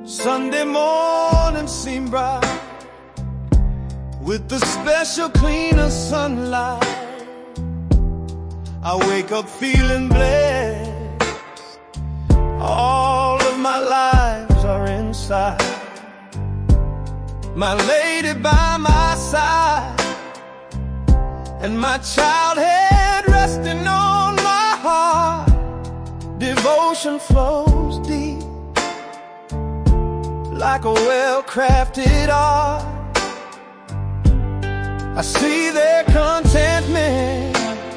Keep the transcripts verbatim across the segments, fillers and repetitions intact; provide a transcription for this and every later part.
Sunday morning seemed bright with the special cleaner sunlight. I wake up feeling blessed. All of my lives are inside. My lady by my side, and my child head resting on my heart. Devotion flows deep like a well-crafted art. I see their contentment,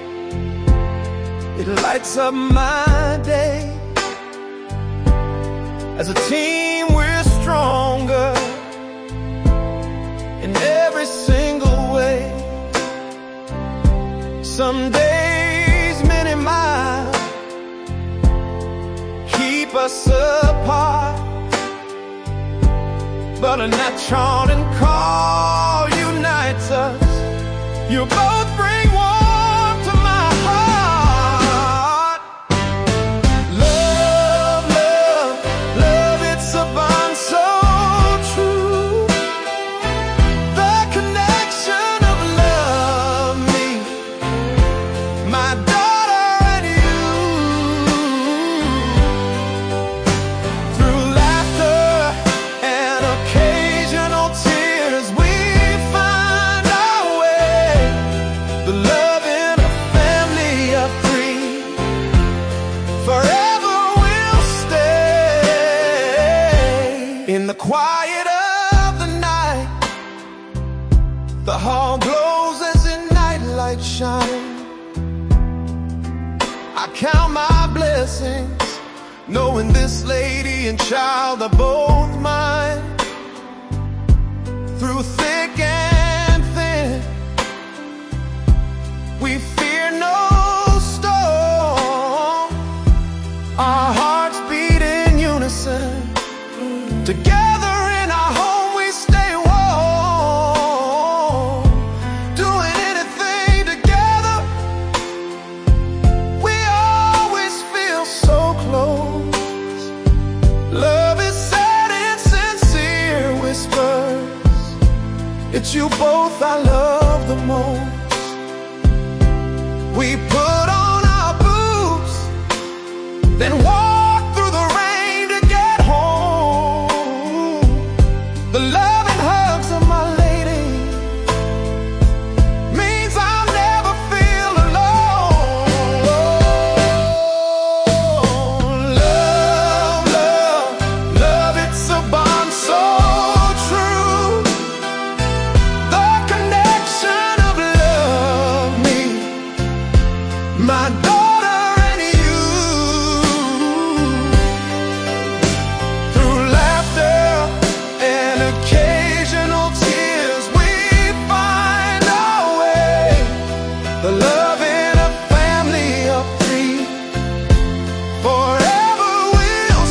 it lights up my day. As a team we're stronger in every single way. Some days many miles keep us apart, but a natural and call unites us. You both bring warmth to my heart. Love, love, love, it's a bond so true. The connection of love, me, my daughter and you. Through laughter and occasional tears, we find our way. The love in a family of three, forever we'll stay. In the quiet of the night, the hall glows as a nightlight shine. I count my blessings, knowing this lady and child are both mine. Through thick and thin, we fear no storm. Our hearts beat in unison. Together in our home we stay warm. Doing anything together, we always feel so close. Love is sad and sincere whispers. It's you both I love the most. We put on our boots, then walk through the rain to get home. The love and hugs of my lady means I'll never feel alone. Love, love, love, it's a bond so true. The connection of love, me, my daughter and you. Through laughter and occasional tears, we find our way. The love in a family of three, forever we'll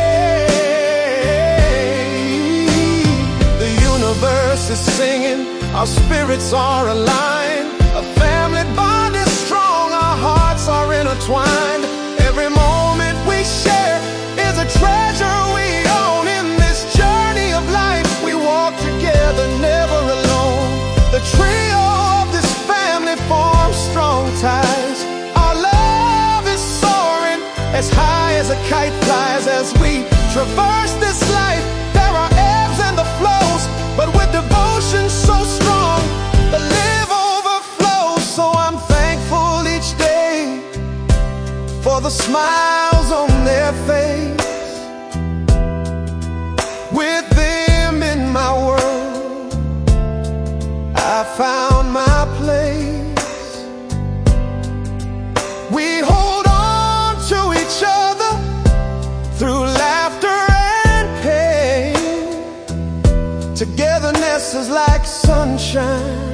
stay. The universe is singing, our spirits are aligned. A family bond is strong, our hearts are intertwined. Every moment we share is a treasure we own. In this journey of life, we walk together, never alone. The trio of this family forms strong ties. Our love is soaring as high as a kite flies. As we traverse this life, there are ebbs and the flows, but with devotion so strong, the live overflows. So I'm thankful each day for the smiles on their face. With them in my world, I found my place. We hold on to each other through laughter and pain. Togetherness is like sunshine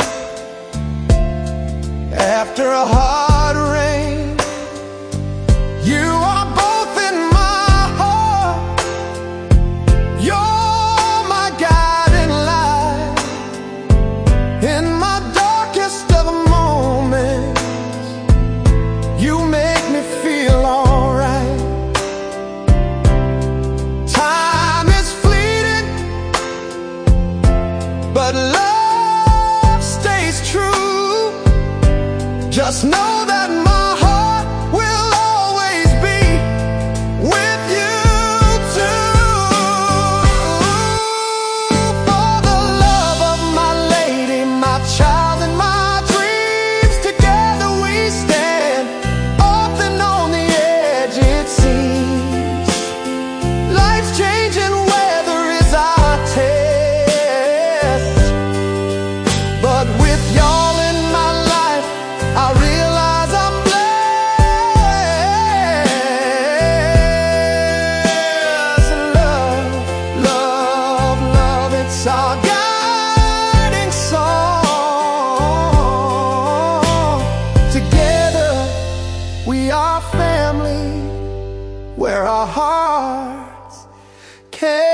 after a hard rain. You are both in my heart. You're my guiding light. In my darkest of moments, you make me feel alright. Time is fleeting. care.